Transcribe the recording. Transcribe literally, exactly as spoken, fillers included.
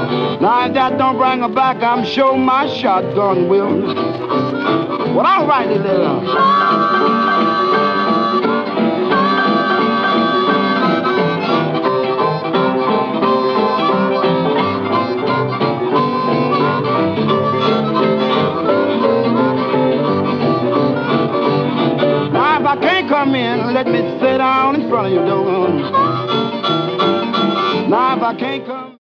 Now if that don't bring her back, I'm sure my shotgun will. Well, all right, little. Now if I can't come in, let me sit down in front of you, door. Now if I can't come